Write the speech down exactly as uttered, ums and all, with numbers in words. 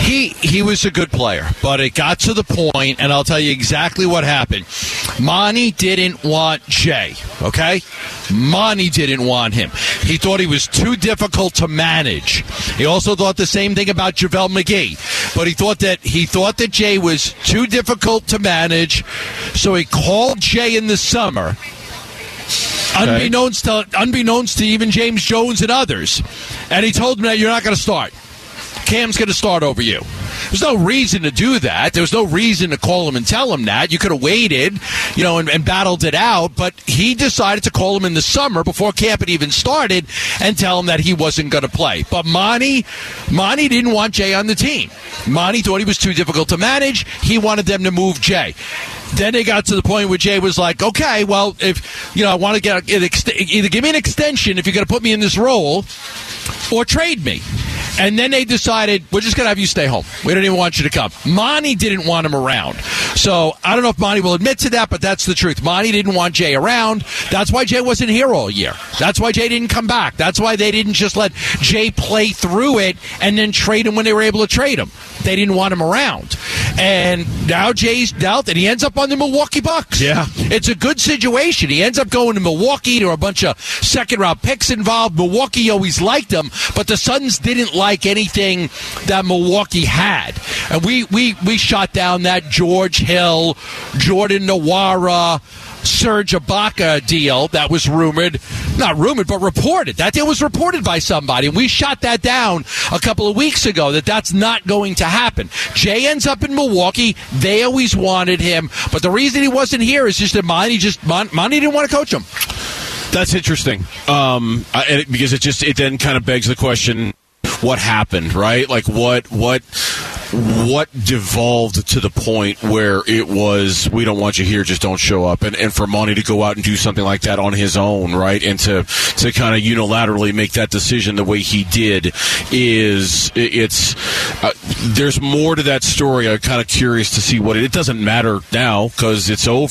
He he was a good player, but it got to the point, and I'll tell you exactly what happened. Monty didn't want Jay, okay? Monty didn't want him. He thought he was too difficult to manage. He also thought the same thing about JaVale McGee, but he thought that he thought that Jay was too difficult to manage, so he called Jay in the summer. Okay. Unbeknownst to unbeknownst to even James Jones and others, and he told him that you're not going to start. Cam's going to start over you. There's no reason to do that. There was no reason to call him and tell him that. You could have waited, you know, and, and battled it out. But he decided to call him in the summer before camp had even started and tell him that he wasn't going to play. But Monty, Monty didn't want Jay on the team. Monty thought he was too difficult to manage. He wanted them to move Jay. Then they got to the point where Jay was like, okay, well, if, you know, I want to get either give me an extension if you're going to put me in this role or trade me. And then they decided, we're just going to have you stay home. We don't even want you to come. Monty didn't want him around. So I don't know if Monty will admit to that, but that's the truth. Monty didn't want Jay around. That's why Jay wasn't here all year. That's why Jay didn't come back. That's why they didn't just let Jay play through it and then trade him when they were able to trade him. They didn't want him around. And now Jay's dealt, and he ends up on the Milwaukee Bucks. Yeah. It's a good situation. He ends up going to Milwaukee. There were a bunch of second-round picks involved. Milwaukee always liked him, but the Suns didn't like anything that Milwaukee had. And we, we, we shot down that George Hill, Jordan Nwora, Serge Ibaka deal that was rumored, not rumored, but reported. That deal was reported by somebody, and we shot that down a couple of weeks ago, that that's not going to happen. Jay ends up in Milwaukee. They always wanted him, but the reason he wasn't here is just that Monty just Mon- Monty didn't want to coach him. That's interesting, um, I, because it just it then kind of begs the question: what happened, right? Like what what. What devolved to the point where it was, we don't want you here, just don't show up, and and for Monty to go out and do something like that on his own, right, and to to kind of unilaterally make that decision the way he did, is it's uh, there's more to that story. I'm kind of curious to see what it, it doesn't matter now because it's over.